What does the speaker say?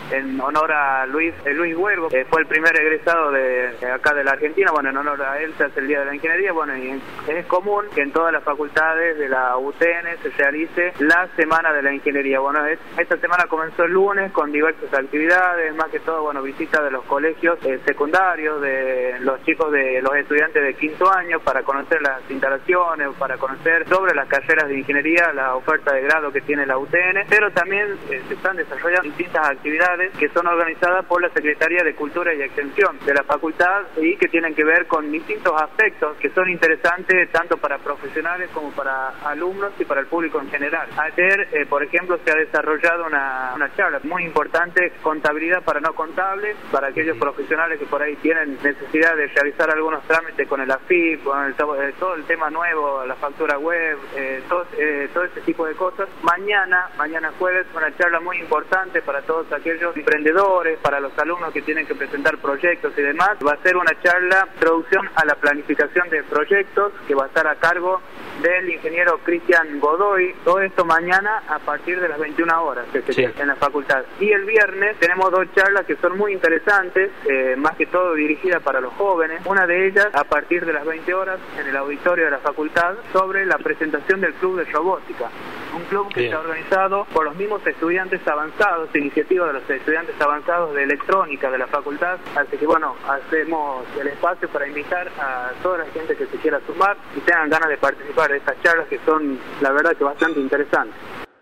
en honor a Luis Huergo, que fue el primer egresado de acá de la Argentina. Bueno, en honor a él se hace el Día de la Ingeniería. Bueno, y es común que en todas las facultades de la UTN se realice la Semana de la Ingeniería. Bueno, esta semana comenzó el lunes con diversas actividades, más que todo, bueno, visitas de los colegios secundarios, de los chicos, de los estudiantes de quinto año, para conocer las instalaciones, para conocer sobre las carreras de ingeniería, la oferta de grado que tiene la UTN, pero también se están desarrollando distintas actividades que son organizadas por la Secretaría de Cultura y Extensión de la facultad y que tienen que ver con distintos aspectos que son interesantes tanto para profesionales como para alumnos y para el público en general. Ayer, por ejemplo, se ha desarrollado una charla muy importante, contabilidad para no contables, para aquellos profesionales que por ahí tienen necesidad de realizar algunos trámites con el AFIP, con todo el tema nuevo, la factura web, todo ese tipo de cosas. Mañana jueves, una charla muy importante para todos aquellos emprendedores, para los alumnos que tienen que presentar proyectos y demás. Va a ser una charla, introducción a la planificación de proyectos, que va a estar a cargo del ingeniero Cristian Godoy. Todo esto mañana a partir de las 21 horas en la facultad. Y el viernes tenemos dos charlas que son muy interesantes, más que todo dirigidas para los jóvenes. Una de ellas a partir de las 20 horas en el auditorio de la facultad, sobre la presentación del Club de Robótica. Un club que está organizado por los mismos estudiantes avanzados, iniciativa de los estudiantes avanzados de electrónica de la facultad. Así que bueno, hacemos el espacio para invitar a toda la gente que se quiera sumar y tengan ganas de participar de estas charlas, que son, la verdad, que bastante interesantes.